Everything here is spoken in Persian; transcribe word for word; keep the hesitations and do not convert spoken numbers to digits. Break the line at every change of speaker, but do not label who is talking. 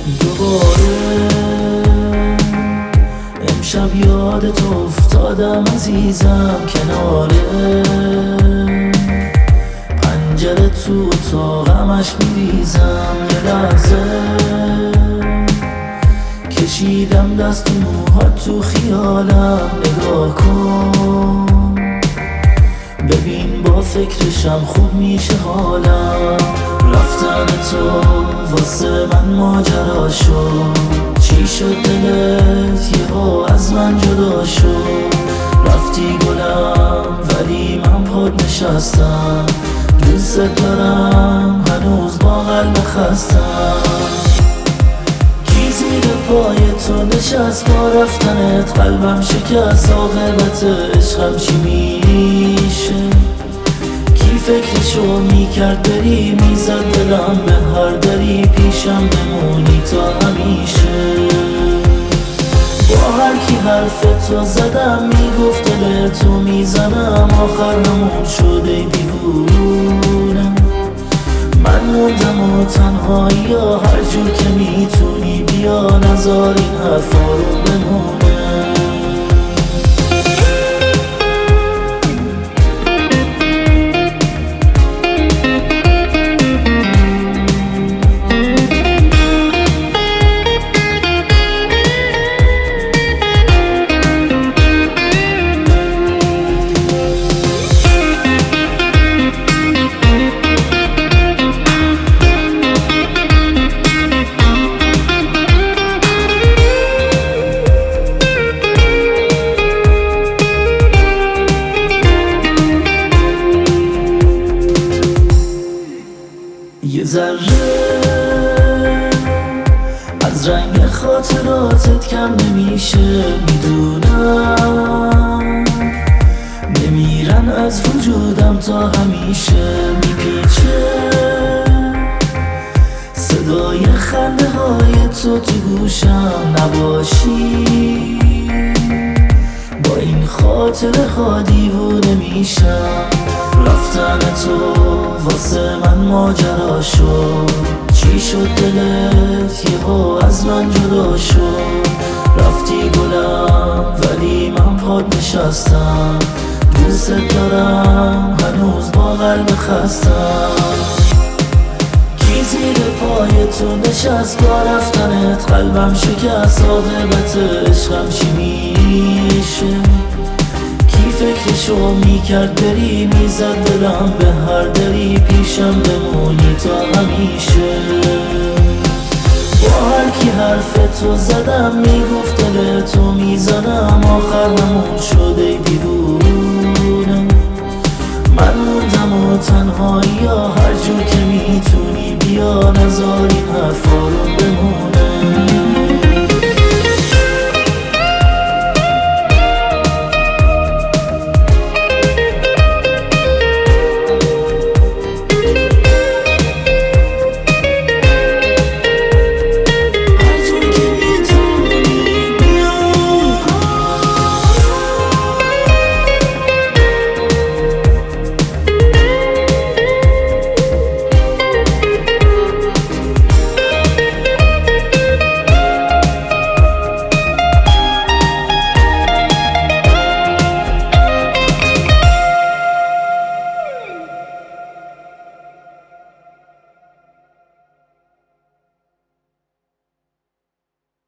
دوباره امشب یادت افتادم عزیزم، کناره پنجره تو اتاقمش میریزم. یه لحظه کشیدم دست تو موهات تو خیالم، نگاه کن ببین با فکرشم خوب میشه حالم. رفتن تو واسه من ماجرا شد، چی شد دلت یهو از من جدا شد؟ رفتی گلم ولی من پاد نشستم، دوست دارم هنوز با قلب خستم. کی زیر پای تو نشست با رفتنت، قلبم شکست عاقبت عشقم چی میشه؟ کی فکرشو میکرد بری، میزد دلم به هر دری، پیشم بمونی تا همیشه. با هر کی حرف تو زدم میگفت دل تو میزنم، آخر همون شده دیوونم. من موندم و تنهایی یا هر جور که میتونی بیا، نذار این حرفا رو بمونه. یه ذره از رنگ خاطراتت کم نمیشه، میدونم نمیرن از وجودم تا همیشه. میپیچه صدای خنده های تو تو گوشم، نباشی با این خاطره ها دیوونه میشم. رفتن تو واسه من ماجرا شد، چی شد دلت یهو از من جدا شد؟ رفتی گلم ولی من پاد نشستم، دوست دارم هنوز با قلب خستم. کی زیر پای تو نشست با رفتنت، قلبم شکست عاقبت عشقم چی میشه؟ فکرشو میکرد بری، میزد دلم به هر دری، پیشم بمونی تا همیشه. با هر کی حرف تو زدم میگفت دل تو میزنم، آخر همون شده دیوونم. من موندم و تنهایی یا هر جور که می